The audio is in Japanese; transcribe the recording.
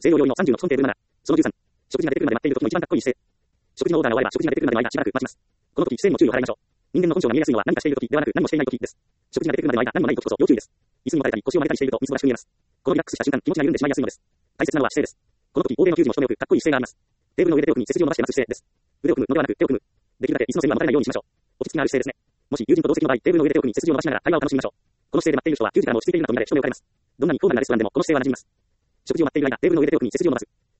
西洋料理の30の基本テーブル7。その13。食事が出てくるまで待っている時の一番かっこいい姿勢。食事のオーダーが終われば食事が出てくるまでの間しばらく待ちます。この時、視線の注意を払いましょう。人間の本性が見えやすいのは何かしている時ではなく何もしていない時です。食事が出てくるまでの間何もない時こそ要注意です。椅子に置かれたり腰を曲げたりしているとみすぼらしく見えます。このリラックスした瞬間、気持ちが緩んでしまいやすいのです。大切なのは姿勢です。この時、欧米の球児も一目置くかっこいい姿勢があります。テーブルの上で手を組み背筋を伸ばして待つ姿勢です。腕を組むのではなく手を組む。できるだけ椅子の背にはまたれないようにしましょう。落ち着きがある姿勢ですね。もし友人と同席の場合、テーブルの上で手を組み背筋を伸ばしながら会話を楽しみましょう。この姿勢で待っている人は球児からも落ち着いているなと見られ一目置かれます。どんなに高度なレストランでもこの姿勢は馴染みます。食事を待っている間、テーブルの上で手を組み背筋を伸ばす。